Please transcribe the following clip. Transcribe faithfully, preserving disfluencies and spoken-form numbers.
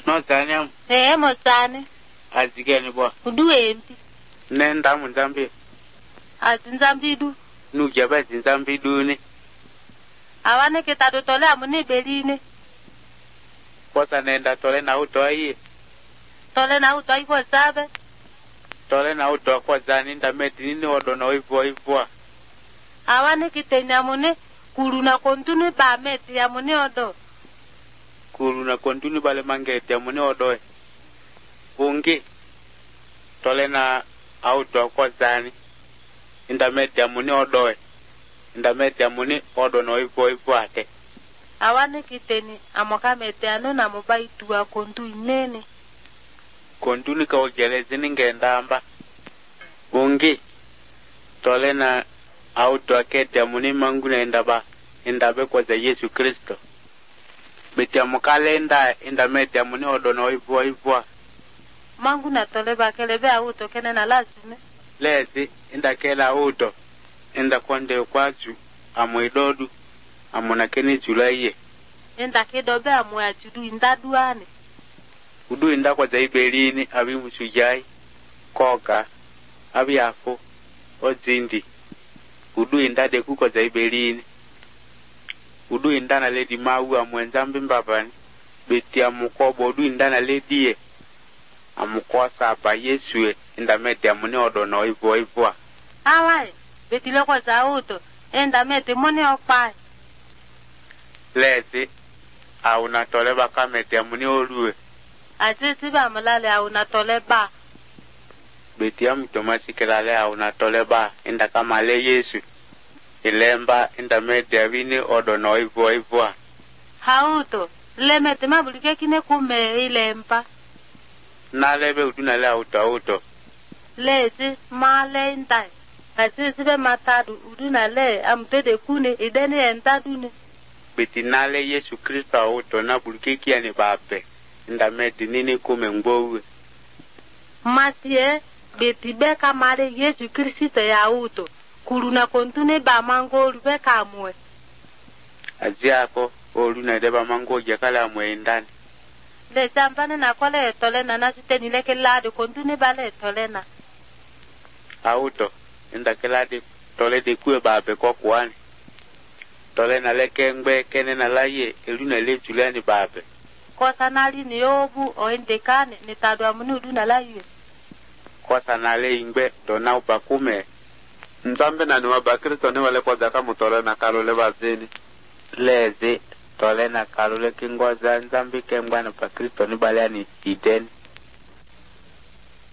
No tanyam. Eh mo tane. Azigeni bo. Udu empi. Nenda munzambi. Azinzambi du. Nu jaba zinzambi du ni. Awane ketado tole amune beline. Kosa nenda tole na uto ayi. Tole na uto ayi kwa sabe. Tole na uto kwa zani nda meti nini odo na uivo uivo. Awane kitenya amune kuru na kontunu ba meti amune odo. Kuru na kontunu bale mangeti amune odo. Ungi. Tole na auto kwa zani. Nda meti amune odo. Nda meti amune odo na uivo uivo ate. Awane kiteni amoka mete anu na mubaitu wa kontu inene. Kontu ni kawagelezi ningenda amba. Ungi. Tole na auto akete amuni mangu na indaba. Indabe kwa za Yesu Kristo. Beti amukale inda indamete amuni odo na uivo uivo. Mangu na tole bakelebe auto kene na lazime. Lezi inda kela auto. Inda konde kwazu amuidodu. Amuna keni zulaye. Inda kedobe amu ya judu inda duane. Udu inda kwa za ibelini abi musujai. Koga. Abi afo. Ozindi. Udu inda deku kwa za ibelini. Udu inda na ledi mawu amuenzambi mbabani. Beti amukobo udu inda na ledi ye. Amukosa apa Yesue. Inda mete amune odo na oivo oivoa. Awae. Beti loko za auto. Inda mete mone okpai. Lezi, au natole baka meti amuni olue. Azisi ba malale au natole ba. Beti ya mtomasi kelale au natole ba. Inda kama le Yesu. Ilemba inda meti avini odo na oivo oivoa. Hauto, le meti mabulike kine kume ilemba. Na lebe uduna le auto auto. Lezi, ma le indai. Azisi be matadu uduna le amtede kune ideni entadune. Beti nale Yesu Kristo auto na bulkiki ya ni bape. Inda meti nini kume mbowe. Masie, beti beka mare Yesu Kristo ya auto. Kuru na kontune ba mango olu beka amwe. Aziako, olu na deba mango jakala amwe indani. Le zampane na kole etole na nasite nileke lade kontune bale etole na. Auto, inda kelade tole de kue bape kwa kuwani. Tole na leke ngbe kene na laye elu na le juliani babe. Kosa nali ni obu o indekane ni tadu amuni udu na laye. Kosa na le ingbe dona upakume. Nzambe na niwa bakristo ni wale kwa zaka mutole na kalule bazini. Lezi tole na kalule kingwa za nzambi kembwa na bakristo ni bale ni ideni.